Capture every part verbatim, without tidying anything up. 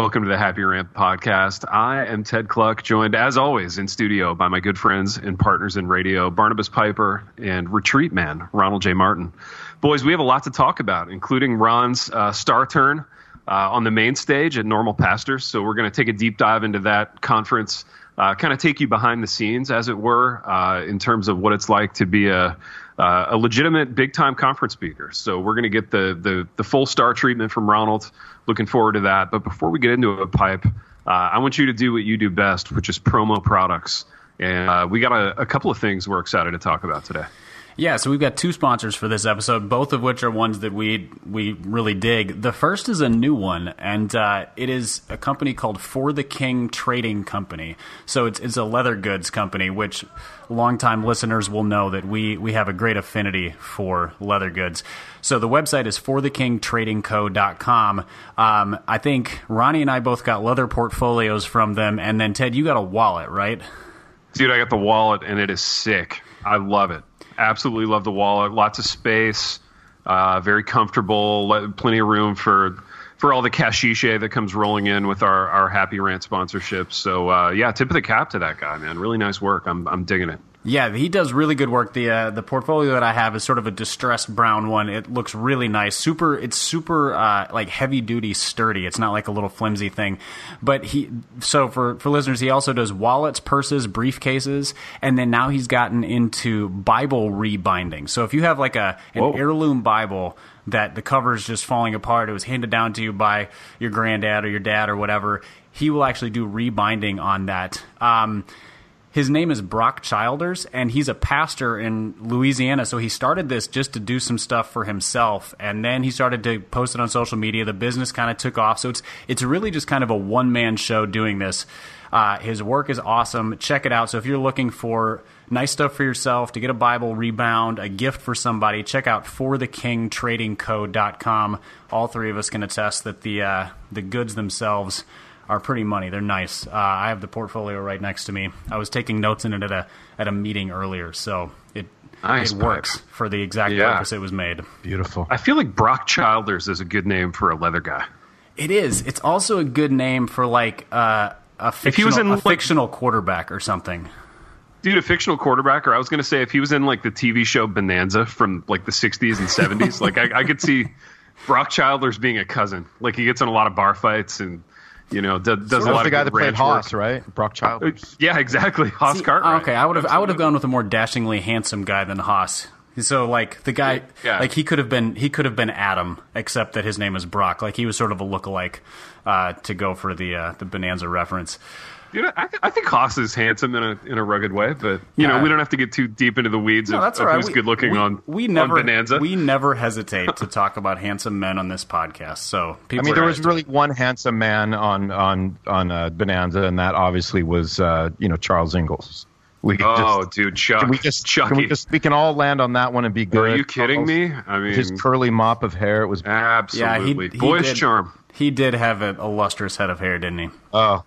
Welcome to the Happy Rant podcast. I am Ted Cluck, joined as always in studio by my good friends and partners in radio, Barnabas Piper and Retreat Man, Ronald J. Martin. Boys, we have a lot to talk about, including Ron's uh, star turn uh, on the main stage at Normal Pastors. So we're going to take a deep dive into that conference, uh, kind of take you behind the scenes, as it were, uh, in terms of what it's like to be a uh, a legitimate big-time conference speaker. So we're going to get the, the the full star treatment from Ronald. Looking forward to that. But before we get into a pipe, uh, I want you to do what you do best, which is promo products. And uh, we got a, a couple of things we're excited to talk about today. Yeah, so we've got two sponsors for this episode, both of which are ones that we we really dig. The first is a new one, and uh, it is a company called For the King Trading Company. So it's it's a leather goods company, which longtime listeners will know that we, we have a great affinity for leather goods. So the website is for the king trading co dot com. Um, I think Ronnie and I both got leather portfolios from them, and then Ted, you got a wallet, right? Dude, I got the wallet, and it is sick. I love it. Absolutely love the wallet. Lots of space, uh, very comfortable, plenty of room for for all the cashiche that comes rolling in with our, our Happy Rant sponsorship. So, uh, yeah, tip of the cap to that guy, man. Really nice work. I'm I'm digging it. Yeah, he does really good work. The uh, the portfolio that I have is sort of a distressed brown one. It looks really nice. Super, it's super uh, like heavy duty, sturdy. It's not like a little flimsy thing. But he, so for for listeners, he also does wallets, purses, briefcases, and then now he's gotten into Bible rebinding. So if you have like a an Whoa. heirloom Bible that the cover is just falling apart, it was handed down to you by your granddad or your dad or whatever, he will actually do rebinding on that. Um, His name is Brock Childers, and he's a pastor in Louisiana. So he started this just to do some stuff for himself, and then he started to post it on social media. The business kind of took off. So it's it's really just kind of a one-man show doing this. Uh, his work is awesome. Check it out. So if you're looking for nice stuff for yourself, to get a Bible rebound, a gift for somebody, check out for the king trading co dot com. All three of us can attest that the uh, the goods themselves are pretty money. They're nice. Uh, I have the portfolio right next to me. I was taking notes in it at a at a meeting earlier, so it nice it works pipe. for the exact Yeah. purpose it was made. Beautiful. I feel like Brock Childers is a good name for a leather guy. It is. It's also a good name for like uh, a fictional, If he was in, a like- fictional quarterback or something. Dude, a fictional quarterback, or I was going to say if he was in like the T V show Bonanza from like the sixties and seventies, like I, I could see Brock Childers being a cousin. Like he gets in a lot of bar fights and, you know, does, does That's a lot the of guy good that played ranch Haas, work. right? Brock Childers. Yeah, exactly. Haas See, Cartwright. Okay, I would have I would have Absolutely. gone with a more dashingly handsome guy than Haas. So like the guy, Yeah. like he could have been he could have been Adam, except that his name is Brock. Like he was sort of a lookalike uh, to go for the uh, the Bonanza reference. Dude, I, I think Haas is handsome in a in a rugged way, but you Yeah. know we don't have to get too deep into the weeds No, of, that's of all right. who's We- good looking we, on we never on Bonanza. we never hesitate to talk about handsome men on this podcast. So I people mean, are there was nice to- really one handsome man on on on uh, Bonanza, and that obviously was uh, you know Charles Ingalls. We can oh, just, dude, Chuck, can we just Chucky. can we just we can all land on that one and be good. Are you kidding Charles, me? I mean, his curly mop of hair. It was absolutely yeah, he, he boyish did, charm. He did have a, a lustrous head of hair, didn't he? oh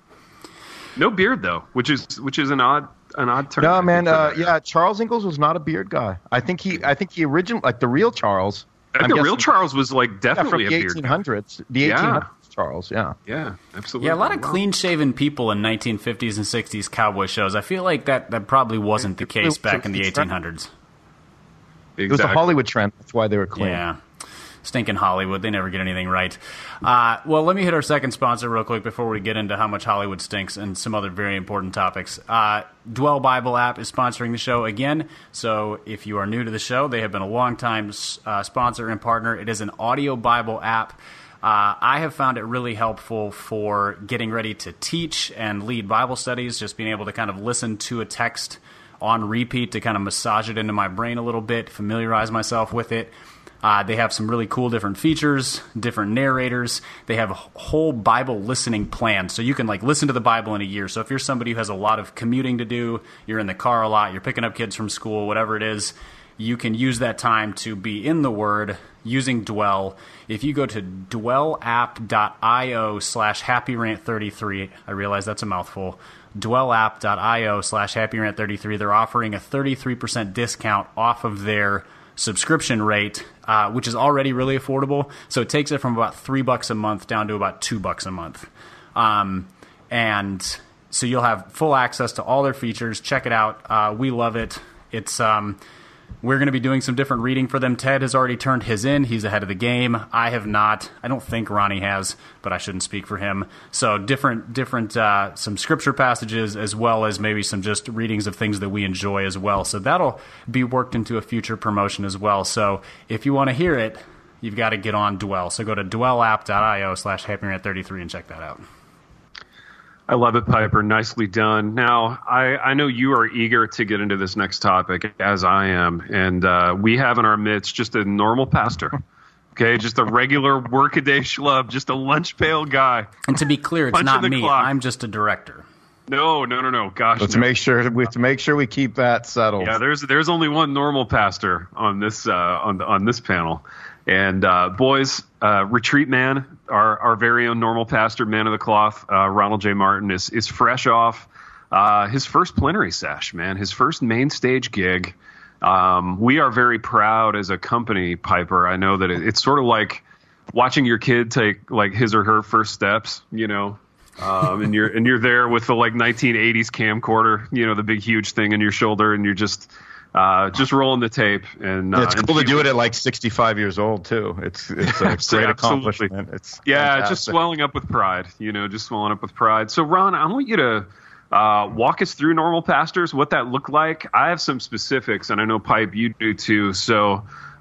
No beard though, which is which is an odd an odd term. I no think, man. for Uh, that. yeah, Charles Ingalls was not a beard guy. I think he I think he original like the real Charles. I think I'm the real guessing- Charles was like yeah, from definitely the a beard. eighteen guy. hundreds. The Yeah. eighteen hundreds Charles. Yeah. Yeah, absolutely. Yeah, a lot of Wow. clean-shaven people in nineteen fifties and sixties cowboy shows. I feel like that, that probably wasn't the case back in the eighteen hundreds. It was a Exactly. Hollywood trend. That's why they were clean. Yeah. Stinking Hollywood. They never get anything right. Uh, well, let me hit our second sponsor real quick before we get into how much Hollywood stinks and some other very important topics. Uh, Dwell Bible app is sponsoring the show again. So if you are new to the show, they have been a long-time uh, sponsor and partner. It is an audio Bible app. Uh, I have found it really helpful for getting ready to teach and lead Bible studies, just being able to kind of listen to a text on repeat to kind of massage it into my brain a little bit, familiarize myself with it. Uh, they have some really cool different features, different narrators. They have a whole Bible listening plan, so you can like listen to the Bible in a year. So if you're somebody who has a lot of commuting to do, you're in the car a lot, you're picking up kids from school, whatever it is, you can use that time to be in the Word using Dwell. If you go to dwellapp.io slash happyrant33, I realize that's a mouthful, dwellapp.io slash happyrant33, they're offering a thirty-three percent discount off of their subscription rate, uh, which is already really affordable. So it takes it from about three bucks a month down to about two bucks a month. Um, and so you'll have full access to all their features. Check it out. Uh, we love it. It's um, we're going to be doing some different reading for them. Ted has already turned his in. He's ahead of the game. I have not. I don't think Ronnie has, but I shouldn't speak for him. So different, different, uh, some scripture passages as well as maybe some just readings of things that we enjoy as well. So that'll be worked into a future promotion as well. So if you want to hear it, you've got to get on Dwell. So go to dwellapp.io slash happyrant33 and check that out. I love it, Piper. Nicely done. Now, I, I know you are eager to get into this next topic, as I am, and uh, we have in our midst just a normal pastor, okay, just a regular workaday schlub, just a lunch pail guy. And to be clear, it's not me. Clock. I'm just a director. No, no, no, no. Gosh, let's no. make sure we have to make sure we keep that settled. Yeah, there's there's only one normal pastor on this uh, on on this panel. And uh, boys, uh, Retreat Man, our, our very own normal pastor, man of the cloth, uh, Ronald J. Martin, is is fresh off uh, his first plenary sesh, man, his first main stage gig. Um, we are very proud as a company, Piper. I know that it, it's sort of like watching your kid take like his or her first steps, you know, um, and you're and you're there with the like nineteen eighties camcorder, you know, the big huge thing in your shoulder, and you're just. Uh, just rolling the tape, and uh, it's cool and to do it at like sixty-five years old too. It's it's a great accomplishment. It's yeah, fantastic. Just swelling up with pride. You know, just swelling up with pride. So, Ron, I want you to uh, walk us through normal pastors, what that looked like. I have some specifics, and I know Pipe you do too. So,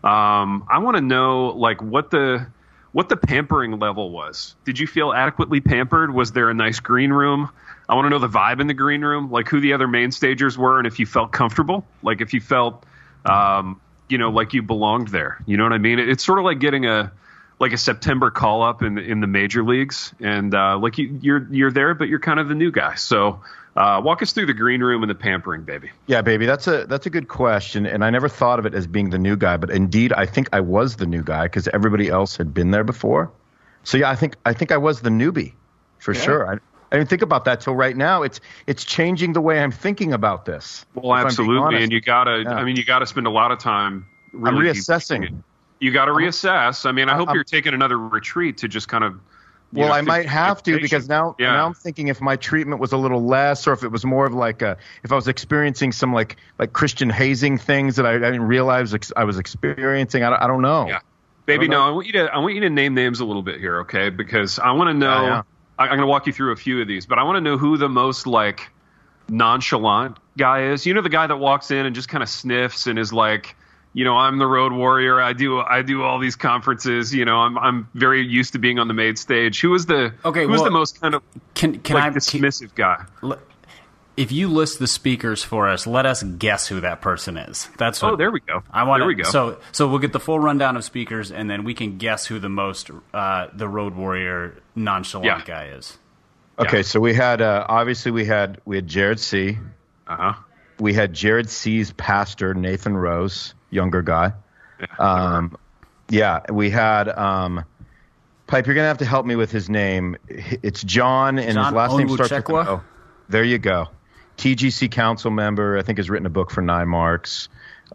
um, I want to know like what the what the pampering level was. Did you feel adequately pampered? Was there a nice green room? I want to know the vibe in the green room, like who the other main stagers were, and if you felt comfortable, like if you felt, um, you know, like you belonged there. You know what I mean? It, it's sort of like getting a like a September call up in the, in the major leagues, and uh, like you, you're you're there, but you're kind of the new guy. So uh, walk us through the green room and the pampering, baby. Yeah, baby, that's a that's a good question, and I never thought of it as being the new guy, but indeed, I think I was the new guy because everybody else had been there before. So yeah, I think I think I was the newbie for yeah. sure. I, I didn't think about that till right now. It's it's changing the way I'm thinking about this. Well, absolutely, and you gotta. Yeah. I mean, you gotta spend a lot of time. Really I'm reassessing. You got to reassess. I mean, I hope I'm, you're taking another retreat to just kind of. Well, know, I might have to because now, yeah. now I'm thinking if my treatment was a little less, or if it was more of like a, if I was experiencing some like like Christian hazing things that I, I didn't realize I was experiencing. I don't, I don't know. Yeah, baby. I no, know. I want you to I want you to name names a little bit here, okay? Because I want to know. Yeah, yeah. I'm going to walk you through a few of these, but I want to know who the most like nonchalant guy is. You know, the guy that walks in and just kind of sniffs and is like, you know, I'm the road warrior. I do I do all these conferences. You know, I'm I'm very used to being on the main stage. Who was the okay? Who well, was the most kind of can can like I dismissive can, guy? If you list the speakers for us, let us guess who that person is. That's what, oh, there we go. I want. There we go. So so we'll get the full rundown of speakers, and then we can guess who the most uh, the road warrior nonchalant yeah. guy is. Okay, yeah. so we had uh, obviously we had we had Jared C. Uh huh. We had Jared C's pastor Nathan Rose, younger guy. Yeah. Um, yeah, we had um, Pipe. You're gonna have to help me with his name. It's John, and John his last name starts Onwuchekwa? with an O. There you go. T G C council member. I think has written a book for nine marks.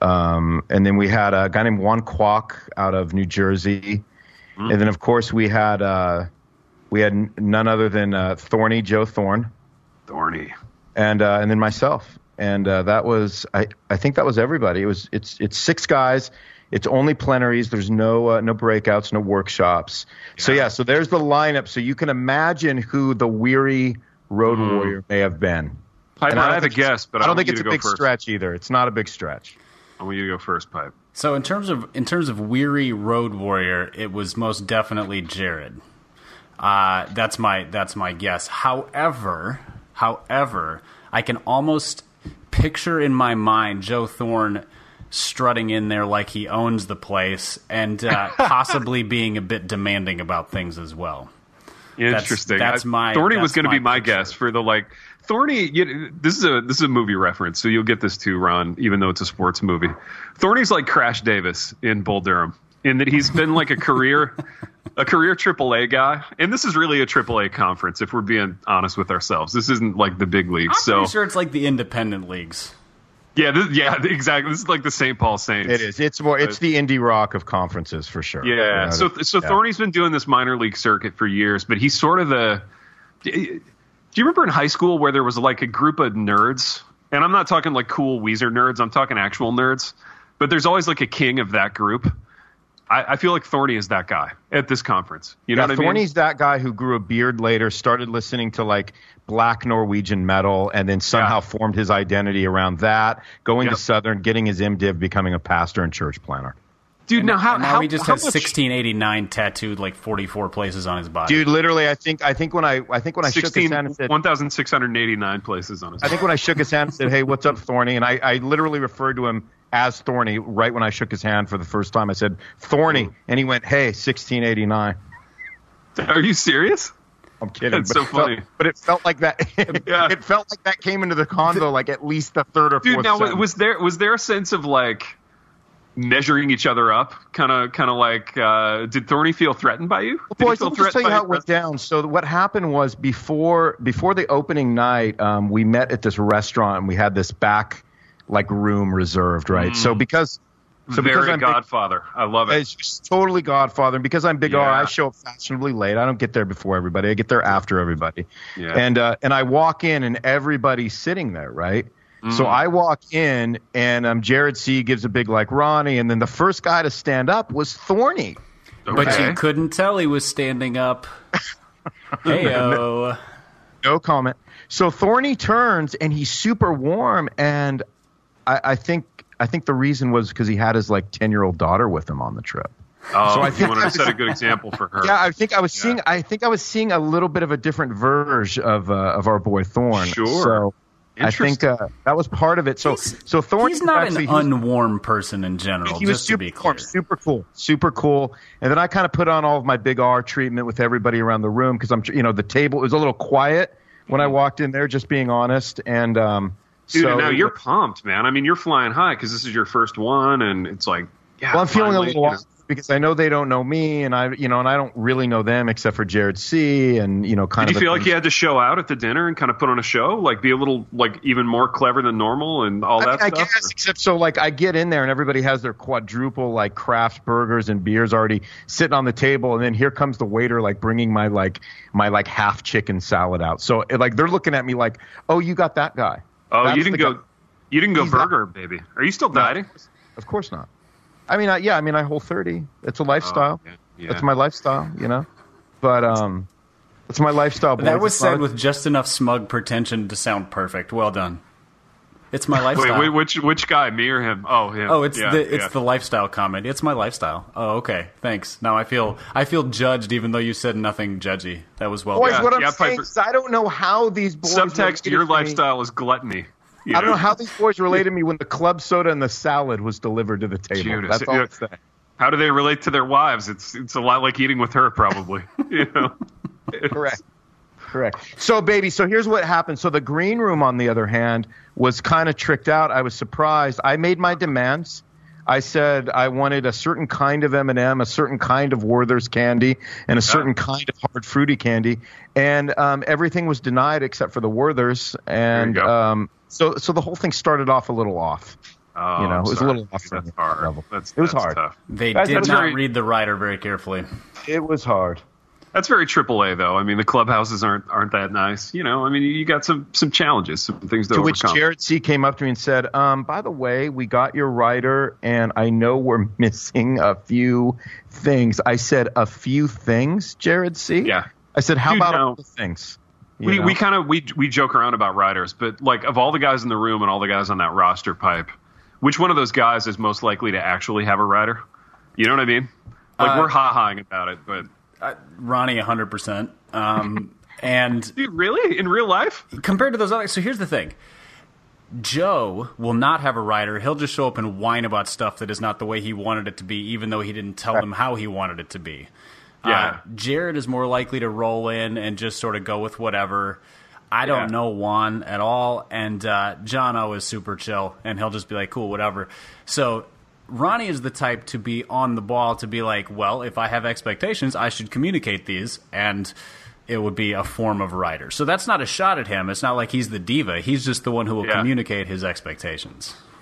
Um, and then we had a guy named Juan Kwok out of New Jersey. Mm-hmm. And then of course we had. Uh, We had none other than uh, Thorny, Joe Thorne. Thorny. And uh, and then myself. And uh, that was, I, I think that was everybody. It was it's it's six guys. It's only plenaries. There's no uh, no breakouts, no workshops. Yeah. So, yeah, so there's the lineup. So you can imagine who the weary road mm. warrior may have been. Piper, I, I have a guess, but I, I don't want think it's a big first. stretch either. It's not a big stretch. I want you to go first, Pipe. So in terms of in terms of weary road warrior, it was most definitely Jared. Uh, that's my that's my guess. However, however, I can almost picture in my mind Joe Thorne strutting in there like he owns the place and uh, possibly being a bit demanding about things as well. Interesting. That's, that's my. Thorny that's was going to be my picture. guess for the like. Thorny, you, this is a this is a movie reference, so you'll get this too, Ron. Even though it's a sports movie, Thorny's like Crash Davis in Bull Durham, in that he's been like a career. A career triple A guy, and this is really a triple A conference. If we're being honest with ourselves, this isn't like the big leagues. I'm so pretty sure it's like the independent leagues. Yeah, this, yeah, exactly. This is like the Saint Paul Saints. It is. It's more. It's the indie rock of conferences for sure. Yeah. You know, so so yeah. Thorny's been doing this minor league circuit for years, but he's sort of the. Do you remember in high school where there was like a group of nerds? And I'm not talking like cool Weezer nerds. I'm talking actual nerds. But there's always like a king of that group. I, I feel like Thorny is that guy at this conference. You know yeah, what I mean? Thorny's that guy who grew a beard later, started listening to like black Norwegian metal, and then somehow Yeah. formed his identity around that, going Yep. to Southern, getting his MDiv, becoming a pastor and church planner. Dude, now how, And now how he just how has much- sixteen eighty-nine tattooed like forty-four places on his body. Dude, literally, I think I think when I I think when I shook his sixteen hand and said, one thousand six hundred eighty-nine places on his I think when I shook his hand and said, "Hey, what's up, Thorny?" and I, I literally referred to him as Thorny right when I shook his hand for the first time. I said, "Thorny," and he went, "Hey, sixteen eighty-nine." Are you serious? I'm kidding. That's but so it felt- funny. but it felt like that. Yeah. It felt like that came into the convo like at least the third or Dude, fourth. now sentence. was there was there a sense of like measuring each other up? Kind of kind of like uh, did Thorny feel threatened by you? Did he Boys, feel let me just tell you threatened how by it went down. So what happened was before before the opening night, um, we met at this restaurant and we had this back like room reserved, right? So because so because Very I'm big, Godfather. I love it. it's just totally Godfather. And because I'm big R, Yeah. I show up fashionably late. I don't get there before everybody. I get there after everybody. Yeah. And uh, and I walk in and everybody's sitting there, right? So Mm. I walk in and um, Jared C gives a big like Ronnie, and then the first guy to stand up was Thorny. But Okay. you couldn't tell he was standing up. Heyo. No comment. So Thorny turns and he's super warm, and I, I think I think the reason was because he had his like ten year old daughter with him on the trip. Oh, So I you think wanted to I set a good example for her. Yeah, I think I was Yeah. seeing. I think I was seeing a little bit of a different version of uh, of our boy Thorn. Sure. So I think Interesting. uh, that was part of it. So so Thorn. He's not actually, an unwarm person in general, he was just to super be clear. warm, super cool, super cool. And then I kind of put on all of my big R treatment with everybody around the room because I'm, you know, the table was a little quiet when I walked in there, just being honest. And um, Dude, so and now you're pumped, man. I mean, you're flying high because this is your first one, and it's like, yeah. Well, I'm feeling a finally, little you know. off because I know they don't know me, and I, you know, and I don't really know them except for Jared C. And you know, kind Did of. you feel a- like you had to show out at the dinner and kind of put on a show, like be a little, like even more clever than normal and all I, that mean, I stuff? guess, except so like I get in there and everybody has their quadruple like craft burgers and beers already sitting on the table, and then here comes the waiter like bringing my like my like half chicken salad out. So it, like they're looking at me like, oh, you got that guy. Oh, That's you didn't the go, guy. you didn't go He's burger, baby. Are you still dieting? Of course not. I mean, I, yeah, I mean, I whole thirty. It's a lifestyle. Oh, yeah, yeah. That's my lifestyle, you know. But um, it's my lifestyle. Boys. That was It's not- said with just enough smug pretension to sound perfect. Well done. It's my Wait, lifestyle. wait, which which guy? Me or him? Oh, him. Oh, it's yeah, the it's yeah. the lifestyle comment. It's my lifestyle. Oh, okay. Thanks. Now I feel I feel judged, even though you said nothing judgy. That was well Boys, done. what I'm yeah, saying Piper- is I don't know how these boys subtext. related Your to me. lifestyle is gluttony. You I don't know how these boys related to me when the club soda and the salad was delivered to the table. Judas, That's all yeah. I'm saying. How do they relate to their wives? It's it's a lot like eating with her, probably. you know. Correct. Correct. So, baby, so here's what happened. So the green room, on the other hand, was kind of tricked out. I was surprised. I made my demands. I said I wanted a certain kind of M and M, a certain kind of Werther's candy, and a certain kind of hard fruity candy, and um, everything was denied except for the Werther's. And There you go. um, so, so the whole thing started off a little off. Oh, You know, I'm it was a sorry. little off from That's the hard. level. That's, It was that's hard. Tough. They Guys, did that's not very- read the writer very carefully. It was hard. That's very triple A, though. I mean, the clubhouses aren't aren't that nice. You know, I mean, you got some some challenges, some things to, To which overcome. Jared C. came up to me and said, um, by the way, we got your writer, and I know we're missing a few things. I said, a few things, Jared C.? Yeah. I said, how Dude, about no. all the things? You we know? we kind of we we joke around about riders, but like of all the guys in the room and all the guys on that roster, Pipe, which one of those guys is most likely to actually have a rider? You know what I mean? Like Uh, we're ha-haing about it, but Uh, Ronnie, one hundred percent. Um, and dude, really in real life? compared to those other, so here's the thing. Joe will not have a writer. He'll just show up and whine about stuff that is not the way he wanted it to be, even though he didn't tell them how he wanted it to be. Yeah. Uh, Jared is more likely to roll in and just sort of go with whatever. I don't Yeah. know Juan at all, and uh, John O is super chill, and he'll just be like, cool, whatever. So Ronnie is the type to be on the ball, to be like, well, if I have expectations, I should communicate these, and it would be a form of writer. So that's not a shot at him. It's not like he's the diva. He's just the one who will Yeah. communicate his expectations.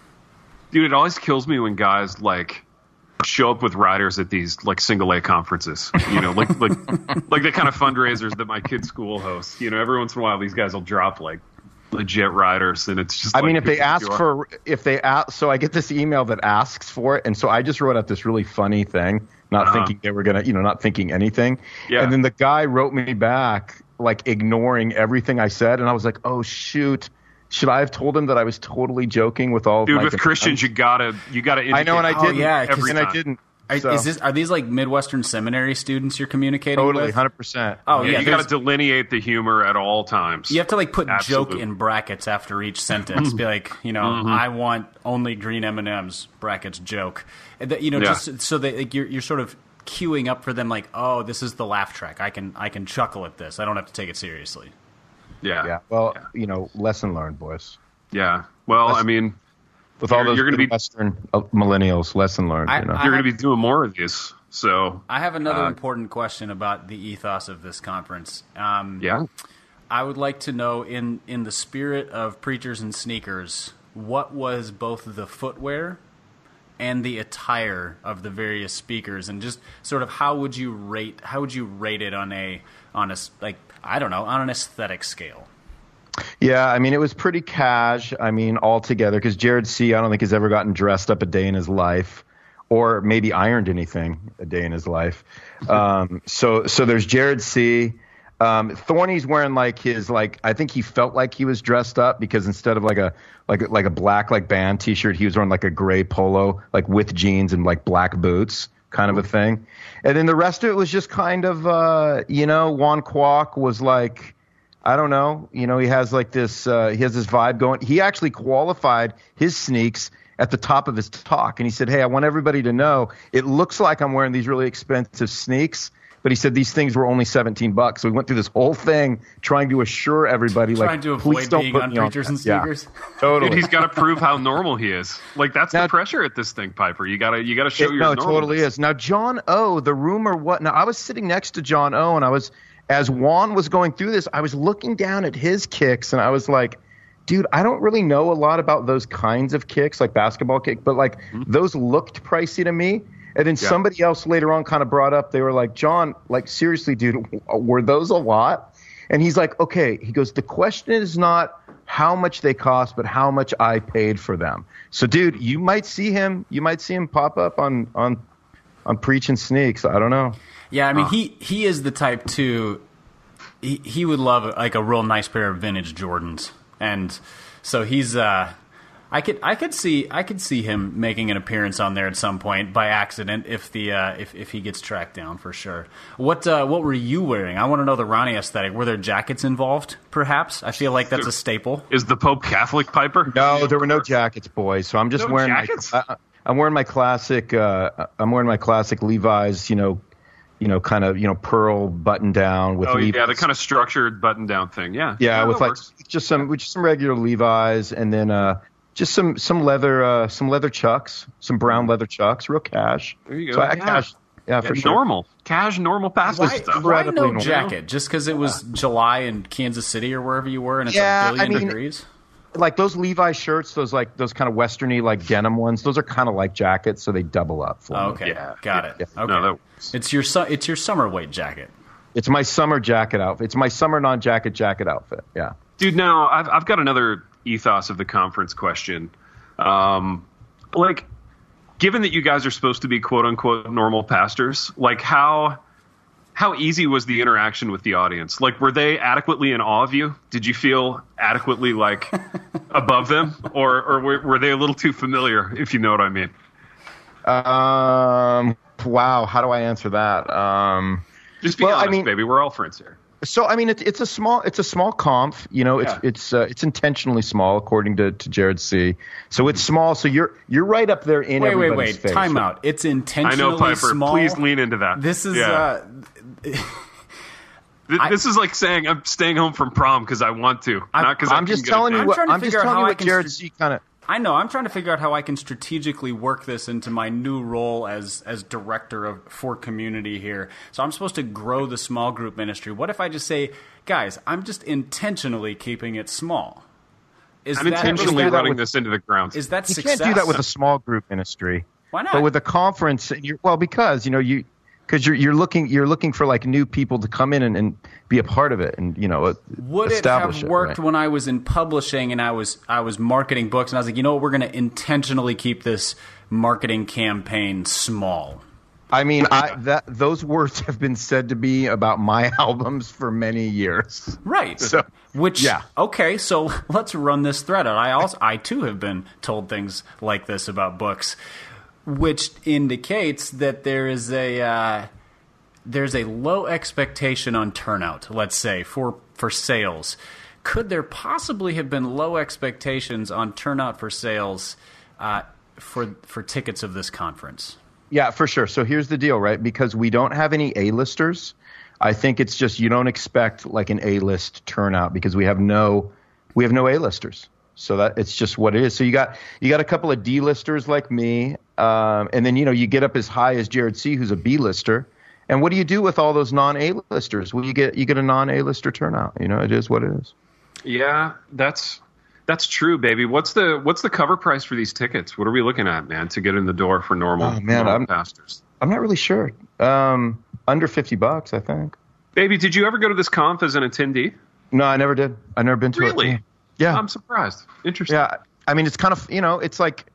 Dude, it always kills me when guys like show up with riders at these like single A conferences. You know, like like like the kind of fundraisers that my kid's school hosts. You know, every once in a while these guys will drop like legit riders, and it's just. I like, mean, if they ask sure. for, if they ask, so I get this email that asks for it, and so I just wrote out this really funny thing, not Uh-huh. thinking they were gonna, you know, not thinking anything. Yeah. And then the guy wrote me back, like ignoring everything I said, and I was like, oh shoot, should I have told him that I was totally joking with all? Dude, of my with Christians, you gotta you gotta. I know, and I Oh, didn't. yeah, 'cause- every and time. I didn't. Are, So, is this, are these like Midwestern seminary students you're communicating totally, with? hundred percent. Oh, Yeah, yeah. you got to there's- delineate the humor at all times. You have to like put Absolutely. joke in brackets after each sentence. Be like, you know, Mm-hmm. I want only green M and M's. Brackets joke. And that, you know, Yeah. just so that like, you're you're sort of queuing up for them. Like, oh, this is the laugh track. I can I can chuckle at this. I don't have to take it seriously. Yeah, Yeah. Well, Yeah. you know, lesson learned, boys. yeah. Well, That's- I mean, With all You're- those you're gonna be- Western uh, millennials, lesson learned. I- you know. I- you're going to be doing more of these. So I have another Uh, important question about the ethos of this conference. Um, yeah, I would like to know, in in the spirit of preachers and sneakers, what was both the footwear and the attire of the various speakers, and just sort of how would you rate how would you rate it on a on a s- like I don't know on an aesthetic scale? Yeah, I mean, it was pretty cash. I mean, altogether, because Jared C., I don't think has ever gotten dressed up a day in his life, or maybe ironed anything a day in his life. Um, so, so there's Jared C. Um, Thorny's wearing like his like I think he felt like he was dressed up because instead of like a like like a black like band T-shirt, he was wearing like a gray polo like with jeans and like black boots, kind of a thing. And then the rest of it was just kind of uh, you know, Juan Kwok was like. I don't know. You know, he has like this, uh, he has this vibe going. He actually qualified his sneaks at the top of his talk. And he said, hey, I want everybody to know it looks like I'm wearing these really expensive sneaks. But he said these things were only seventeen bucks. So we went through this whole thing trying to assure everybody, Trying like, to please avoid don't being put on me on preachers and that. Yeah, sneakers. totally. dude, he's got to prove how normal he is. Like that's Now- the pressure at this thing, Piper. You gotta you gotta show It- your no, it normal. totally is. Now, John O, the rumor, what? Now, I was sitting next to John O, and I was, as Juan was going through this, I was looking down at his kicks, and I was like, dude, I don't really know a lot about those kinds of kicks, like basketball kick, but like those looked pricey to me. And then Yeah. somebody else later on kind of brought up, they were like, John, like, seriously, dude, were those a lot? And he's like, okay, he goes, the question is not how much they cost, but how much I paid for them. So, dude, you might see him, you might see him pop up on, on, on Preach and Sneaks. I don't know. Yeah, I mean he he is the type to he he would love like a real nice pair of vintage Jordans, and so he's uh I could I could see I could see him making an appearance on there at some point by accident if the uh, if if he gets tracked down for sure. What uh, what were you wearing? I want to know the Ronnie aesthetic. Were there jackets involved? Perhaps I feel like that's a staple. Is the Pope Catholic, Piper? No, there were no jackets, boys. So I'm just No wearing jackets? my, I, I'm wearing my classic. Uh, I'm wearing my classic Levi's. You know, you know, kind of you know pearl button down with Oh Levi's. yeah, the kind of structured button down thing. Yeah, yeah, that with like works. just some with just some regular Levi's, and then uh, just some some leather uh, some leather chucks, some brown leather chucks, real cash. There you go. So I Yeah. cash. Yeah, for Yeah, sure. normal, cash, normal pastor Why, stuff. why Incredibly no normal. jacket? Just because it was July in Kansas City or wherever you were, and it's Yeah, a billion I mean- degrees. Like those Levi shirts, those like those kind of westerny like denim ones. Those are kind of like jackets, so they double up for Oh, me. okay, Yeah, got yeah. it. No, Okay, that works. it's your su- it's your summer weight jacket. It's my summer jacket outfit. It's my summer non-jacket jacket outfit. Yeah. Dude, now I've I've got another ethos of the conference question. Um, like, given that you guys are supposed to be quote unquote normal pastors, like how how easy was the interaction with the audience? Like, were they adequately in awe of you? Did you feel adequately like above them, or or were, were they a little too familiar? If you know what I mean. Um. Wow. How do I answer that? Um. Just be Well, I honest, mean- baby. We're all friends here. So I mean, it's it's a small it's a small conf. You know, it's Yeah. it's uh, it's intentionally small according to, to Jared C. So it's small. So you're you're right up there in Wait, wait, everybody's wait. face. Time out. It's I intentionally know, Piper. small. Please lean into that. This is Yeah. uh, Th- I- this is like saying I'm staying home from prom because I want to, I- not because I'm just telling you I'm what trying to I'm just figure out telling how you I what can Jared str- C. kind of. I know. I'm trying to figure out how I can strategically work this into my new role as as director of for community here. So I'm supposed to grow the small group ministry. What if I just say, guys, I'm just intentionally keeping it small? is I'm that, intentionally is that, running with, this into the ground. Is that you success? can't do that with a small group ministry. Why not? But with a conference, you're, well, because you know you because you're you're looking you're looking for like new people to come in and, and be a part of it, and you know would it have worked it, right? when I was in publishing and I was I was marketing books and I was like, you know what, we're going to intentionally keep this marketing campaign small. I mean, I, that those words have been said to be about my albums for many years. Right. So, Which, yeah. Okay, so let's run this thread out. I also, I too have been told things like this about books, which indicates that there is a uh, there's a low expectation on turnout. Let's say for for sales. Could there possibly have been low expectations on turnout for sales uh, for for tickets of this conference? Yeah, for sure. So here's the deal, right? Because we don't have any A-listers, I think it's just you don't expect like an A-list turnout because we have no we have no A-listers. So that it's just what it is. So you got you got a couple of D-listers like me, um, and then you know you get up as high as Jared C., who's a B-lister. And what do you do with all those non-A-listers? Well, you get you get a non-A-lister turnout. You know, it is what it is. Yeah, that's that's true, baby. What's the what's the cover price for these tickets? What are we looking at, man, to get in the door for normal, oh, man, normal I'm, pastors? I'm not really sure. Um, under fifty bucks, I think. Baby, did you ever go to this conf as an attendee? No, I never did. I never been to really? it. Really? Yeah. I'm surprised. Interesting. Yeah. I mean, it's kind of, you know, it's like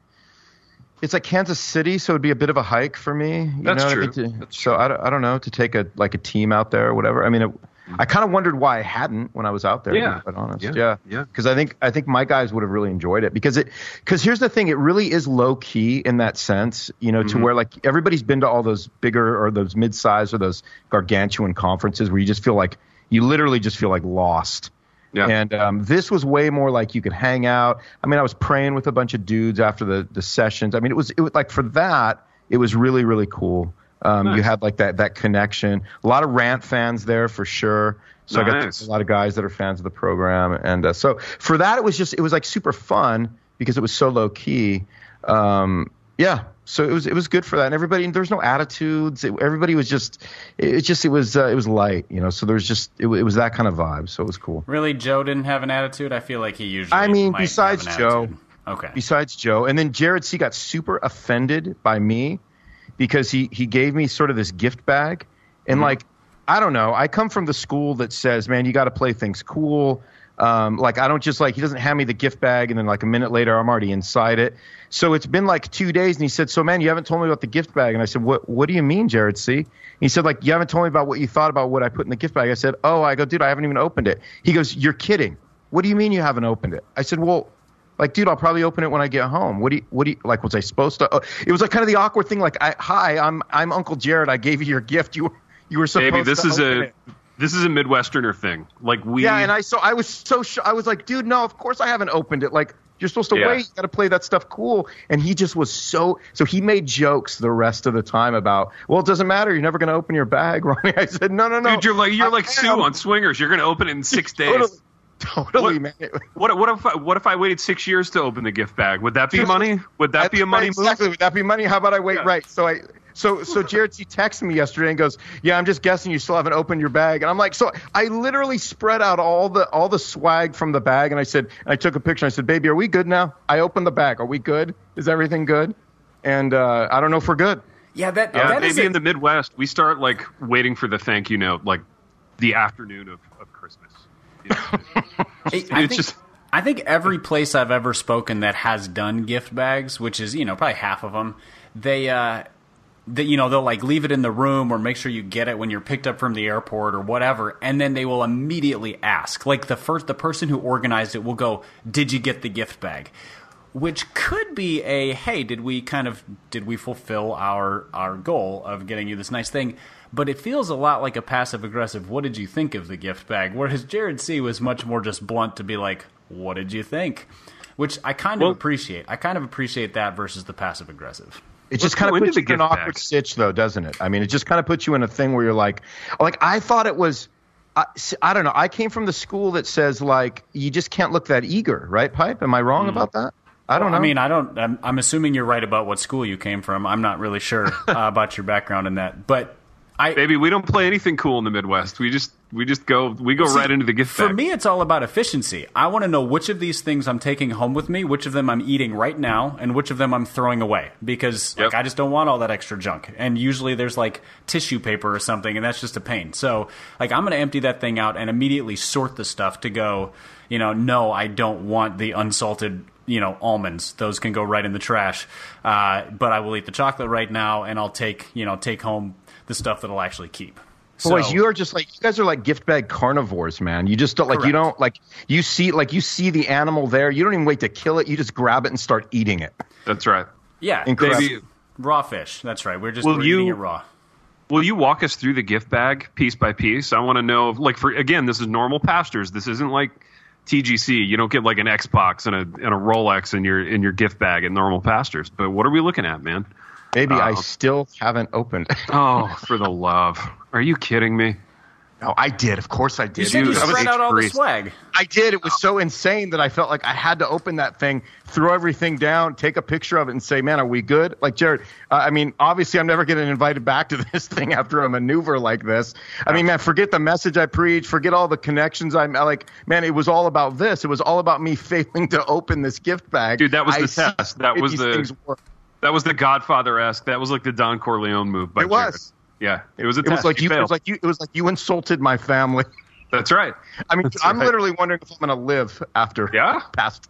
it's like Kansas City, so it'd be a bit of a hike for me. You That's know true. what I mean? To, That's so true. I don't, I don't know, to take a like a team out there or whatever. I mean, it, I kind of wondered why I hadn't when I was out there. Yeah. To be quite honest. Yeah. Yeah. Yeah. Because I think I think my guys would have really enjoyed it because it because here's the thing, it really is low key in that sense, you know, to Mhm. where like everybody's been to all those bigger or those mid size or those gargantuan conferences where you just feel like you literally just feel like lost. Yeah. And um, this was way more like you could hang out. I mean, I was praying with a bunch of dudes after the, the sessions. I mean, it was it was like for that, it was really, really cool. Um, Nice. You had like that that connection. A lot of Rant fans there for sure. So I got Nice. a lot of guys that are fans of the program. And uh, so for that, it was just it was like super fun because it was so low key. Um, yeah. So it was it was good for that, and everybody there was no attitudes. It, everybody was just it, it just it was uh, it was light, you know. So there was just it, it was that kind of vibe. So it was cool. Really, Joe didn't have an attitude? I feel like he usually I mean, might besides have an Joe, attitude. Okay. Besides Joe, and then Jared C. got super offended by me because he he gave me sort of this gift bag, and Mm-hmm. like I don't know, I come from the school that says, man, you got to play things cool. Um, like I don't just like he doesn't hand me the gift bag and then like a minute later I'm already inside it. So it's been like two days and he said, so man, you haven't told me about the gift bag. And I said, what What do you mean, Jared C? He said, like, you haven't told me about what you thought about what I put in the gift bag. I said, oh, I go, dude, I haven't even opened it. He goes, you're kidding. What do you mean you haven't opened it? I said, well, like, dude, I'll probably open it when I get home. What do you, what do you, like, was I supposed to? Oh, it was like kind of the awkward thing. Like, I, hi, I'm I'm Uncle Jared. I gave you your gift. You were you were supposed Baby, this to is open a it. this is a Midwesterner thing. Like we Yeah, and I so I was so sh- I was like, dude, no, of course I haven't opened it. Like, you're supposed to Yeah. wait. You got to play that stuff cool. And he just was so so he made jokes the rest of the time about, well, it doesn't matter. You're never going to open your bag, Ronnie. I said, no, no, no. Dude, you're like you're I like am. Sue on Swingers. You're gonna open it in six days. Totally, totally, What- man. What what if I, what if I waited six years to open the gift bag? Would that be Dude, money? Would that be a money right, move? Exactly. Would that be money? How about I wait? Yeah. Right. So I. So so Jared C texted me yesterday and goes, yeah, I'm just guessing you still haven't opened your bag. And I'm like, so I literally spread out all the all the swag from the bag and I said, and I took a picture. And I said, baby, are we good now? I opened the bag. Are we good? Is everything good? And uh, I don't know if we're good. Yeah, that, Yeah, that is maybe a- in the Midwest, we start like waiting for the thank you note, like the afternoon of, of Christmas. You know? I it's think, just I think every place I've ever spoken that has done gift bags, which is, you know, probably half of them, they, uh, they, you know, they'll like leave it in the room or make sure you get it when you're picked up from the airport or whatever, and then they will immediately ask. Like the first, the person who organized it will go, "Did you get the gift bag?" Which could be a, hey, did we kind of did we fulfill our our goal of getting you this nice thing? But it feels a lot like a passive aggressive. What did you think of the gift bag? Whereas Jared C was much more just blunt to be like, what did you think? Which I kind of Well- appreciate. I kind of appreciate that versus the passive aggressive. It Let's just kind go of into puts you the in an gift awkward bags. stitch, though, doesn't it? I mean, it just kind of puts you in a thing where you're like, like I thought it was, I, I don't know. I came from the school that says like you just can't look that eager, right, Pipe? Am I wrong about that? I don't know. I mean, I don't. I'm, I'm assuming you're right about what school you came from. I'm not really sure uh, about your background in that, but I, Baby, we don't play anything cool in the Midwest. We just we just go we go see, right into the gift for bag. me, it's all about efficiency. I want to know which of these things I'm taking home with me, which of them I'm eating right now, and which of them I'm throwing away. Because Yep. like, I just don't want all that extra junk. And usually there's like tissue paper or something, and that's just a pain. So like I'm going to empty that thing out and immediately sort the stuff to go, you know, no, I don't want the unsalted, you know, almonds. Those can go right in the trash. Uh, but I will eat the chocolate right now, and I'll take, you know, take home the stuff that I'll actually keep. Boys, So- you are just like you guys are like gift bag carnivores, man. You just don't like you Correct. don't like you see like you see the animal there. You don't even wait to kill it. You just grab it and start eating it. That's right. yeah, Incredible. Baby, raw fish. That's right. We're just Will we're you- eating it raw. will you walk us through the gift bag piece by piece? I want to know, like, for again, this is normal pastures. This isn't like T G C. You don't get like an Xbox and a and a Rolex in your in your gift bag at normal pastures. But what are we looking at, man? Maybe I Uh, still haven't opened. Oh, for the love! Are you kidding me? No, I did. Of course I You did. said you Dude, I was spread out all the priest. swag. I did. It was so insane that I felt like I had to open that thing, throw everything down, take a picture of it, and say, "Man, are we good?" Like Jared. Uh, I mean, obviously, I'm never getting invited back to this thing after a maneuver like this. I mean, man, forget the message I preach, forget all the connections I'm like. Man, it was all about this. It was all about me failing to open this gift bag. Dude, that was I the see test. That if was these the- things work. That was the Godfather-esque. That was like the Don Corleone move. By It was. Jared. Yeah, it was a It was test. like you. It failed. was like you. It was like you insulted my family. That's right. I mean, That's I'm right. literally wondering if I'm going to live after Yeah? past.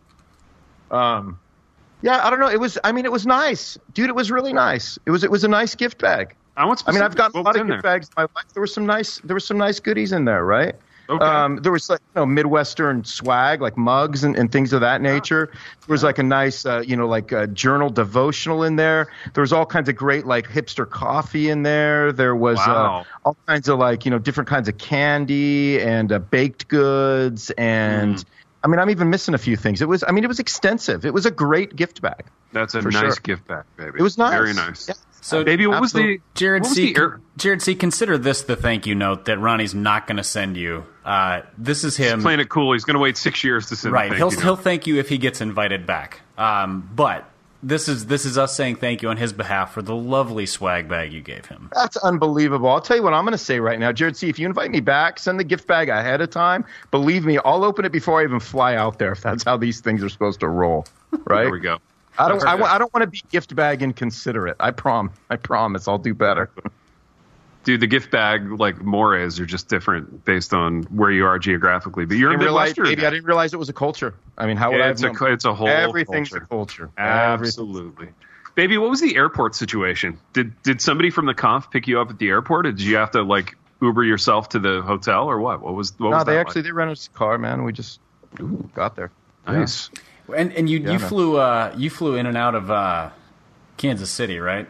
Um, yeah, I don't know. It was. I mean, it was nice, dude. It was really nice. It was. It was a nice gift bag. I want. I mean, I've gotten a what lot was of in gift there? bags in my life. There were some nice. There were some nice goodies in there, right? Okay. Um, there was like you know Midwestern swag, like mugs and, and things of that nature. There was like a nice, uh, you know, like a journal devotional in there. There was all kinds of great like hipster coffee in there. There was Wow. uh, all kinds of like you know different kinds of candy and uh, baked goods and. Mm. I mean, I'm even missing a few things. It was. I mean, it was extensive. It was a great gift bag. That's a for nice sure. gift bag, baby. It was nice. Very nice. Yeah. So, Baby, what Absolutely. was the Jared what was C. the air- Jared C. Consider this the thank you note that Ronnie's not going to send you. Uh, this is him. playing it cool. He's going to wait six years to send. Right. The He'll thank you he'll note. thank you if he gets invited back. Um, but this is this is us saying thank you on his behalf for the lovely swag bag you gave him. That's unbelievable. I'll tell you what I'm going to say right now. Jared C., if you invite me back, send the gift bag ahead of time. Believe me, I'll open it before I even fly out there if that's how these things are supposed to roll. Right? There we go. I don't, I, Perfect. wa- I don't want to be gift bag inconsiderate. I prom. I promise I'll do better. Dude, the gift bag, like mores, are just different based on where you are geographically. But you're I a didn't realize, Midwestern. maybe I didn't realize it was a culture. I mean, how would Yeah, I it's have a known? cu- it's a whole Everything's culture. a culture. Everything. Absolutely. Baby, what was the airport situation? Did did somebody from the conf pick you up at the airport, or did you have to like Uber yourself to the hotel, or what? What was what No, was they that actually like? they rented us a car, man. We just got there. Nice. And and you Yeah, you man. flew uh, you flew in and out of uh, Kansas City, right?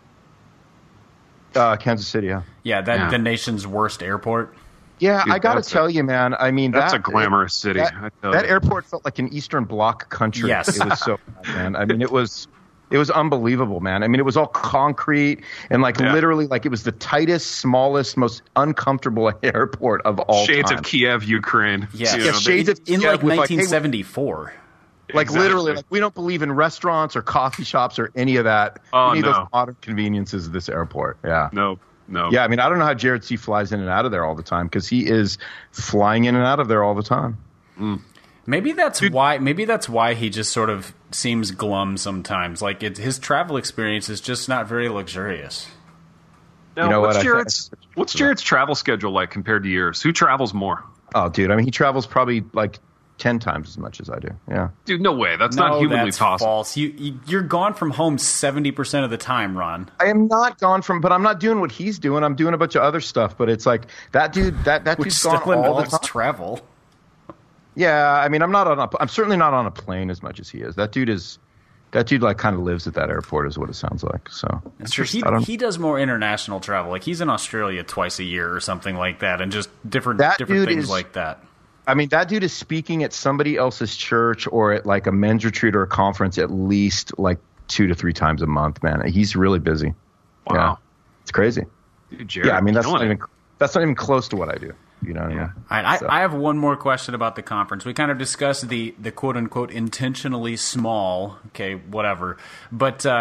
Uh, Kansas City, yeah. Yeah, that Yeah. the nation's worst airport. Yeah, Dude, I got to that's a- tell you, man. I mean, That's that, a glamorous city. That, I tell that you. airport felt like an Eastern Bloc country. Yes. It was so bad, man. I mean, it was it was unbelievable, man. I mean, it was all concrete and like Yeah. literally like it was the tightest, smallest, most uncomfortable airport of all Shades time. of Kiev, Ukraine. Yeah, You Yeah, know, shades they- of in Kiev like with, like, hey, nineteen seventy-four. like Exactly. literally, like we don't believe in restaurants or coffee shops or any of that. Oh, any of no. those modern convenances of this airport. Yeah. No, no. Yeah, I mean, I don't know how Jared C. flies in and out of there all the time because he is flying in and out of there all the time. Maybe that's why. Maybe that's why he just sort of seems glum sometimes. Like it, his travel experience is just not very luxurious. Now, You know what's what, I Jared's think- what's Jared's travel schedule like compared to yours? Who travels more? Oh, dude, I mean, he travels probably like ten times as much as I do. Yeah. Dude, no way. That's no, not humanly that's possible. false. You, you you're gone from home seventy percent of the time, Ron. I am not gone from, but I'm not doing what he's doing. I'm doing a bunch of other stuff. But it's like that dude. That that Which dude's still gone all the involves time. travel. Yeah, I mean, I'm not on. A, I'm certainly not on a plane as much as he is. That dude is. That dude like kind of lives at that airport, is what it sounds like. So That's true. He, I don't- he does more international travel. Like he's in Australia twice a year or something like that, and just different That different dude things is- like that. I mean, that dude is speaking at somebody else's church or at like a men's retreat or a conference at least like two to three times a month. Man, he's really busy. Wow. Yeah, it's crazy. Dude, Jared, Yeah, I mean that's killing not it. even that's not even close to what I do. You know what I mean? All right, I, So- I have one more question about the conference. We kind of discussed the, the quote unquote intentionally small, okay, whatever. But uh,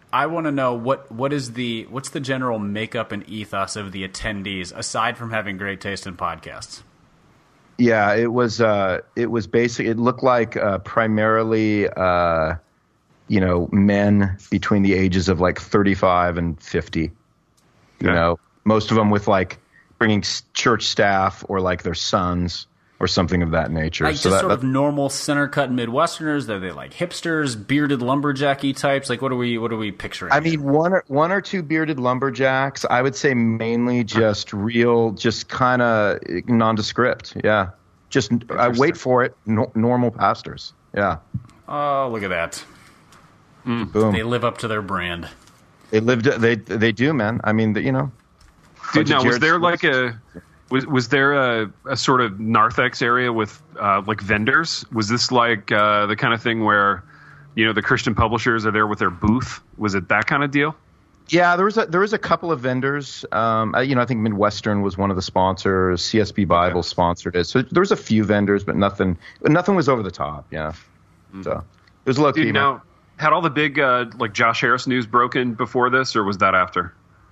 I want to know what, what is the what's the general makeup and ethos of the attendees aside from having great taste in podcasts. Yeah, it was uh, it was basic. It looked like uh, primarily uh, you know men between the ages of like thirty-five and fifty. You Okay. know, most of them with like bringing s- church staff or like their sons or something of that nature. Like so just that, sort that, of normal center cut Midwesterners. Are they like hipsters, bearded lumberjacky types? Like what are we what are we picturing? I here? mean, one or one or two bearded lumberjacks. I would say mainly just real, just kind of nondescript. Yeah, just uh, wait for it. No, normal pastors. Yeah, Oh, look at that. boom. They live up to their brand. They lived. They they do, man. I mean, the, you know. Dude, bunch of now was Jared there Smiths. like a was was there a, a sort of narthex area with uh, like vendors? Was this like uh, the kind of thing where you know the Christian publishers are there with their booth? Was it that kind of deal? Yeah, there was a there was a couple of vendors. Um, I- you know, I think Midwestern was one of the sponsors. C S B Bible Okay. sponsored it. So there was a few vendors, but nothing. Nothing was over the top. Yeah. So it was low key. Dude, man. now had all the big uh, like Josh Harris news broken before this, or was that after?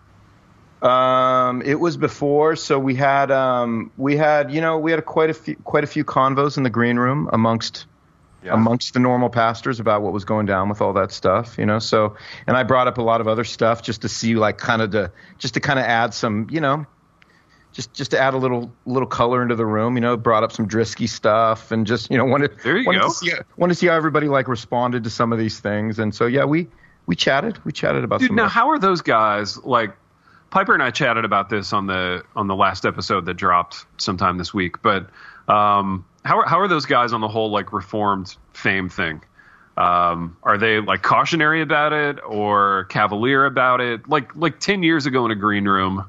Um, it was before, so we had um, we had you know we had a quite a few quite a few convos in the green room amongst Yeah. amongst the normal pastors about what was going down with all that stuff, you know. So, and I brought up a lot of other stuff just to see, like, kind of to just to kind of add some, you know, just just to add a little little color into the room, you know. Brought up some Drisky stuff and just you know wanted There you wanted go. to see wanted to see how everybody like responded to some of these things, and so yeah, we we chatted we chatted about Dude, some now of that. how are those guys like? Piper and I chatted about this on the on the last episode that dropped sometime this week. But um, how are, how are those guys on the whole like Reformed fame thing? Um, are they like cautionary about it or cavalier about it? Like like ten years ago in a green room,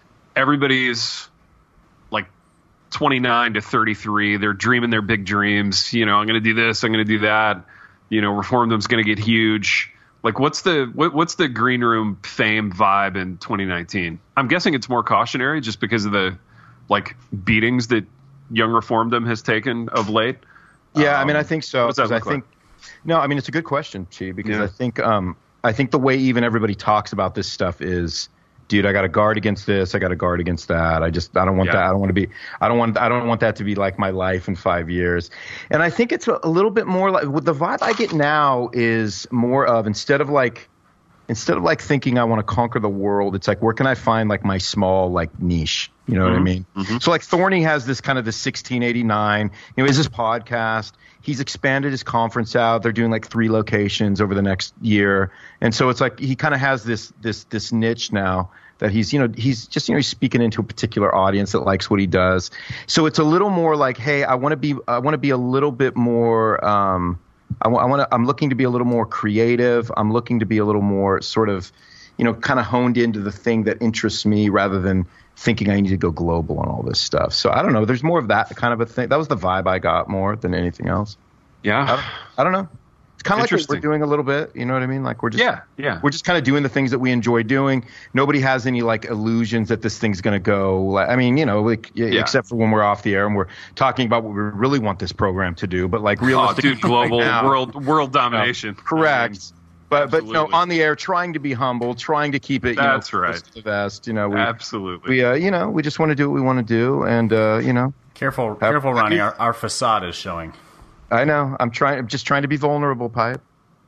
everybody's like twenty-nine to thirty-three. They're dreaming their big dreams. You know, I'm going to do this. I'm going to do that. You know, Reformedum's going to get huge. Like, what's the what, what's the green room fame vibe in twenty nineteen? I'm guessing it's more cautionary just because of the like beatings that young Reformedom has taken of late. Yeah, I Um, mean, I think so. what does that 'cause I look think no, I mean, it's a good question, Chi, because Yeah. I think um, I think the way even everybody talks about this stuff is, dude, I got to guard against this. I got to guard against that. I just, I don't want Yeah. that. I don't want to be, I don't want, I don't want that to be like my life in five years. And I think it's a, a little bit more like with the vibe I get now is more of instead of like, instead of like thinking I want to conquer the world, it's like, where can I find like my small like niche? You know what I mean? So like Thorny has this kind of the sixteen eighty-nine, you know, is this podcast. He's expanded his conference out. They're doing like three locations over the next year. And so it's like he kind of has this this this niche now that he's, you know, he's just, you know, he's speaking into a particular audience that likes what he does. So it's a little more like, hey, I want to be I want to be a little bit more um I want to I'm looking to be a little more creative. I'm looking to be a little more sort of, you know, kind of honed into the thing that interests me rather than thinking I need to go global on all this stuff. So I don't know. There's more of that kind of a thing. That was the vibe I got more than anything else. I Yeah. don't, I don't know. It's kind of like what we're Interesting. doing a little bit. You know what I mean? Like we're just Yeah, yeah. we're just kind of doing the things that we enjoy doing. Nobody has any like illusions that this thing's going to go. Like, I mean, you know, like y except for when we're off the air and we're talking about what we really want this program to do. But like Oh, realistically, dude, global right now- world world domination. correct. I mean, but but no, absolutely. on the air, trying to be humble, trying to keep it. You That's know, right. close to the vest. You know, we absolutely. we uh, you know we just want to do what we want to do, and uh, you know, Careful, careful, Ronnie. Our, our facade is showing. I know I'm trying. I'm just trying to be vulnerable, Pipe.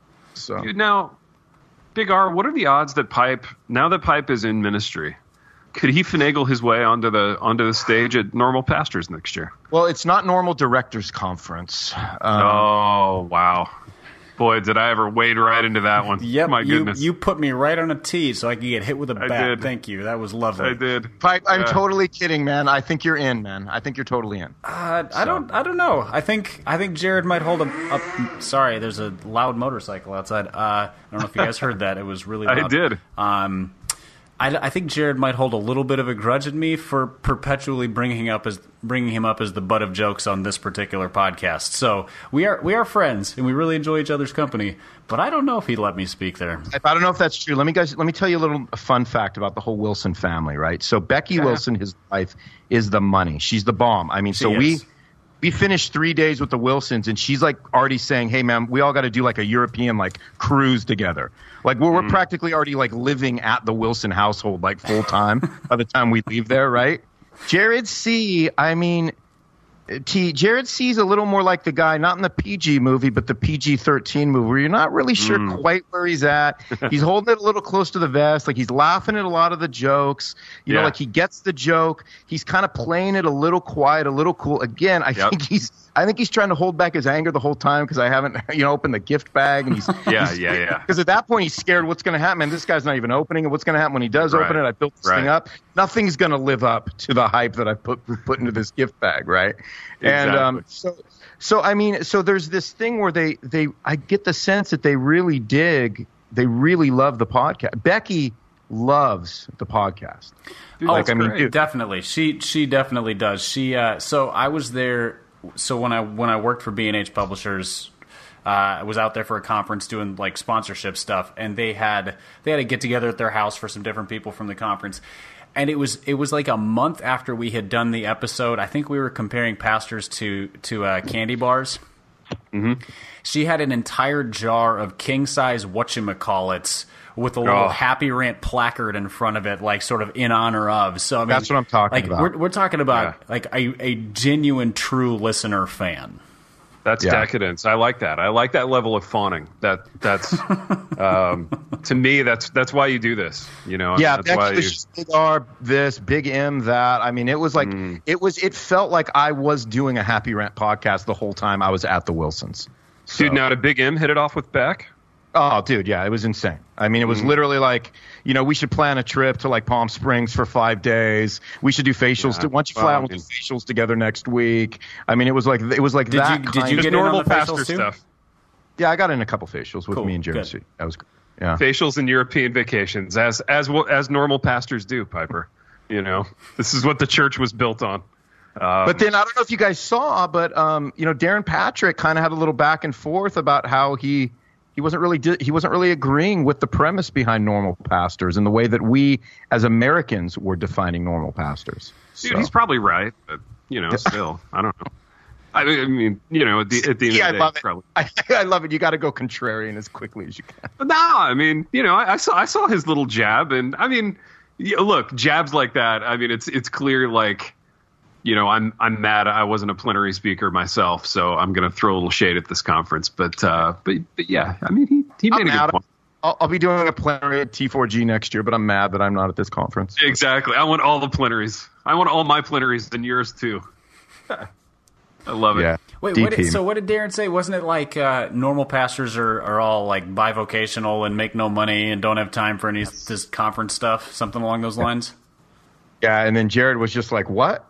So Dude, now, Big R, what are the odds that Pipe, now that Pipe is in ministry, could he finagle his way onto the onto the stage at Normal Pastors next year? well, it's not normal directors conference. Um, Oh, wow. Boy, did I ever wade right into that one. Yep, My you goodness. you put me right on a tee so I could get hit with a I bat. did. Thank you. That was lovely. I did. Pipe, I'm Yeah. totally kidding, man. I think you're in, man. I think you're totally in. Uh, I don't. I don't know. I think. I think Jared might hold a. a sorry, there's a loud motorcycle outside. Uh, I don't know if you guys heard that. It was really loud. I did. Um, I, I think Jared might hold a little bit of a grudge at me for perpetually bringing up as bringing him up as the butt of jokes on this particular podcast. So we are we are friends and we really enjoy each other's company. But I don't know if he'd let me speak there. I don't know if that's true. Let me guys. Let me tell you a little fun fact about the whole Wilson family, right? So Becky Yeah. Wilson, his wife, is the money. She's the bomb. I mean, so She we. is. we finished three days with the Wilsons, and she's like already saying, "Hey, man, we all got to do like a European like cruise together." Like we're, we're practically already like living at the Wilson household like full time by the time we leave there, right? Jared C. I mean, T. Jared C. is a little more like the guy, not in the P G movie, but the P G thirteen movie, where you're not really sure mm. quite where he's at. He's holding it a little close to the vest, like he's laughing at a lot of the jokes. You yeah. know, like he gets the joke. He's kind of playing it a little quiet, a little cool. Again, I yep. think he's. I think he's trying to hold back his anger the whole time because I haven't, you know, opened the gift bag, and he's yeah, he's, yeah, yeah. Because at that point he's scared what's going to happen. Man, this guy's not even opening it. What's going to happen when he does right. open it? I built this right. thing up. Nothing's going to live up to the hype that I put put into this gift bag, right? Exactly. And um, so, so I mean, so there's this thing where they they I get the sense that they really dig, they really love the podcast. Becky loves the podcast. Dude, like I mean, dude. definitely, she she definitely does. She uh, so I was there. So when I when I worked for B and H Publishers, uh, I was out there for a conference doing like sponsorship stuff, and they had they had a get together at their house for some different people from the conference, and it was it was like a month after we had done the episode. I think we were comparing pastors to to uh, candy bars. Mm-hmm. She had an entire jar of king size whatchamacallits with a little oh. Happy Rant placard in front of it, like sort of in honor of. So I mean, that's what I'm talking like, about. We're, we're talking about yeah. like a, a genuine, true listener fan. That's yeah. decadence. I like that. I like that level of fawning. That that's um, to me. That's that's why you do this. You know. Yeah. That's why you... Big R, this, Big M, that. I mean, it was like mm. it was. It felt like I was doing a Happy Rant podcast the whole time I was at the Wilsons. So. Dude, now did Big M hit it off with Beck? Oh, dude, yeah, it was insane. I mean, it was mm. literally like, you know, we should plan a trip to like Palm Springs for five days. We should do facials. Yeah. To, why don't you fly well, out and do facials together next week? I mean, it was like it was like did that. You, kind did you of get normal in on the pastor facials too? Stuff? Yeah, I got in a couple facials with cool. me and Jared C. That was great. Yeah, facials and European vacations, as as as normal pastors do, Piper. You know, this is what the church was built on. Um, but then I don't know if you guys saw, but um, you know, Darren Patrick kind of had a little back and forth about how he. He wasn't really he wasn't really agreeing with the premise behind normal pastors and the way that we as Americans were defining normal pastors. Dude, so. he's probably right, but you know, still, I don't know. I mean, you know, at the, at the end yeah, of the I day, love it. probably. I, I love it. You got to go contrarian as quickly as you can. But nah, I mean, you know, I, I saw I saw his little jab, and I mean, yeah, look, jabs like that. I mean, it's it's clear, like. You know, I'm I'm mad I wasn't a plenary speaker myself, so I'm going to throw a little shade at this conference. But uh, but, but yeah, I mean, he, he made I'm a good point. I'll, I'll be doing a plenary at T four G next year, but I'm mad that I'm not at this conference. Exactly. I want all the plenaries. I want all my plenaries and yours too. I love it. Yeah. Wait, what did, so what did Darren say? Wasn't it like uh, normal pastors are, are all like bivocational and make no money and don't have time for any of this conference stuff? Something along those lines? Yeah, and then Jared was just like, what?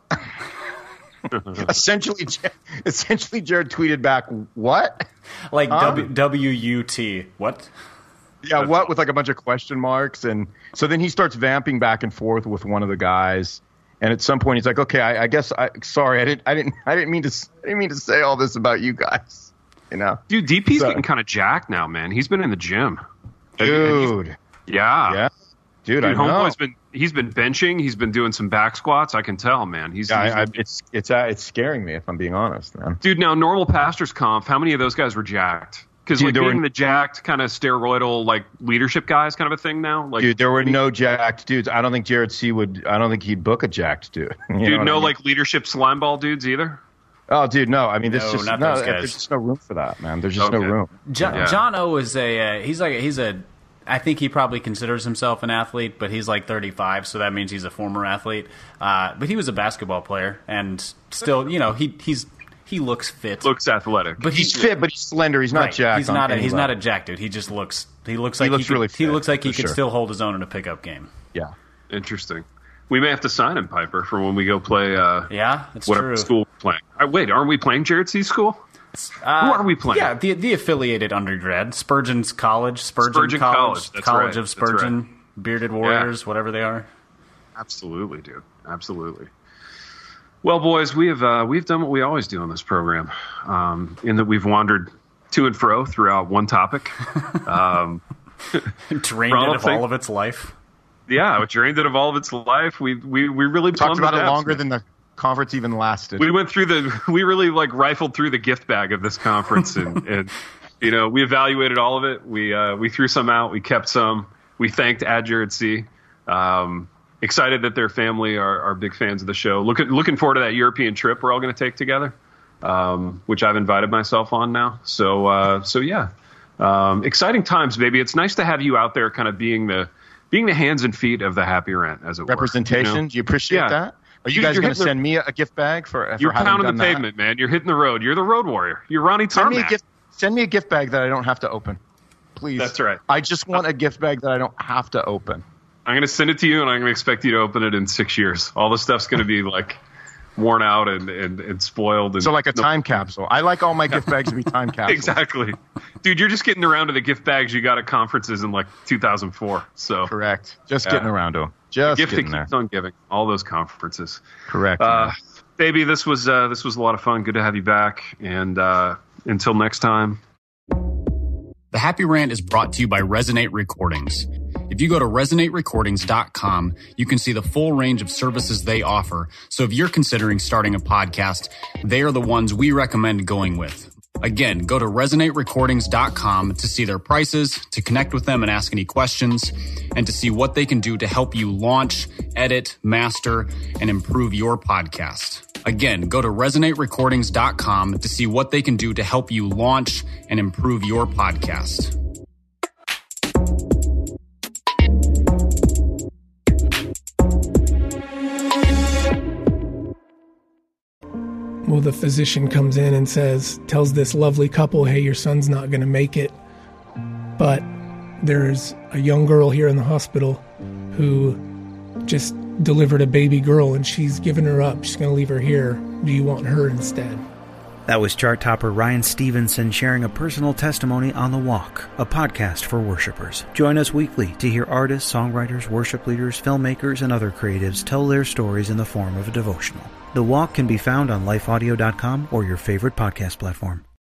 essentially, essentially, Jared tweeted back, what? Like um, W U T. What? Yeah, That's what? Awesome. With like a bunch of question marks. And so then he starts vamping back and forth with one of the guys. And at some point he's like, okay, I, I guess, I, sorry, I didn't, I didn't, I didn't mean to, I didn't mean to say all this about you guys. You know? Dude, D P's so, getting kind of jacked now, man. He's been in the gym. Dude. Yeah. Yeah. Dude, Dude I know. Homeboy's been he's been benching. He's been doing some back squats. I can tell, man. He's, yeah, he's I, I, it's it's uh, it's scaring me if I'm being honest, man. Dude, now normal pastors conf. How many of those guys were jacked? Because like being were, the jacked kind of steroidal like leadership guys, kind of a thing now. Like, dude, there were no jacked dudes. I don't think Jared C would. I don't think he'd book a jacked dude. You dude, no I mean? like leadership slime ball dudes either. Oh, dude, no. I mean, there's no, just not no. those guys. There's just no room for that, man. There's just okay. no room. John, yeah. John O is a. Uh, he's like he's a. I think he probably considers himself an athlete, but he's like thirty-five, so that means he's a former athlete. Uh, but he was a basketball player, and still, you know, he he's he looks fit, looks athletic. But he's he, fit, but he's slender. He's not right. jacked. He's not. A, he's not a jack dude. He just looks. He looks like he looks he could, really. He fit, looks like he could sure. still hold his own in a pickup game. Yeah. Interesting. We may have to sign him, Piper, for when we go play. Uh, yeah, that's whatever true. School we're playing. Uh, wait, aren't we playing Jared C. School? Uh, Who are we playing? Yeah, the the affiliated undergrad, Spurgeon's College, Spurgeon, Spurgeon College, College, College right. of Spurgeon, right. Bearded Warriors, yeah. whatever they are. Absolutely, dude. Absolutely. Well, boys, we have uh, we've done what we always do on this program, um, in that we've wandered to and fro throughout one topic, um, drained it of think, all of its life. Yeah, it drained it of all of its life. We we we really talked about it longer man. than the conference even lasted. We went through the, we really like rifled through the gift bag of this conference, and, and you know, we evaluated all of it. We uh, we threw some out, we kept some. We thanked Ad Jared C. Um, excited that their family are, are big fans of the show. Looking looking forward to that European trip we're all going to take together, um, which I've invited myself on now. So uh, so yeah, um, exciting times, baby. It's nice to have you out there, kind of being the being the hands and feet of the Happy Rant, as it representation. were. You know? Do you appreciate Yeah. that? Are you You're- guys you're going to hitting the- send me a, a gift bag for, for You're having pounding done the that? pavement, man. You're hitting the road. You're the road warrior. You're Ronnie Send me a Tarmac. gift. Send me a gift bag that I don't have to open, please. That's right. I just want a gift bag that I don't have to open. I'm going to send it to you, and I'm going to expect you to open it in six years. All the stuff's going to be like worn out and, and, and spoiled. And So like a no- time capsule. I like all my gift bags to be time capsules. Exactly. Dude, you're just getting around to the gift bags you got at conferences in like two thousand four. So Correct. Just Yeah. getting around to them. Just gift that getting there. keeps on giving. All those conferences. Correct. Uh, man. baby, this was uh, this was a lot of fun. Good to have you back. And uh, until next time. The Happy Rant is brought to you by Resonate Recordings. If you go to resonate recordings dot com, you can see the full range of services they offer. So if you're considering starting a podcast, they are the ones we recommend going with. Again, go to resonate recordings dot com to see their prices, to connect with them and ask any questions, and to see what they can do to help you launch, edit, master, and improve your podcast. Again, go to resonate recordings dot com to see what they can do to help you launch and improve your podcast. Well, the physician comes in and says, tells this lovely couple, hey, your son's not going to make it. But there's a young girl here in the hospital who just delivered a baby girl and she's given her up. She's going to leave her here. Do you want her instead? That was chart topper Ryan Stevenson sharing a personal testimony on The Walk, a podcast for worshipers. Join us weekly to hear artists, songwriters, worship leaders, filmmakers, and other creatives tell their stories in the form of a devotional. The Walk can be found on life audio dot com or your favorite podcast platform.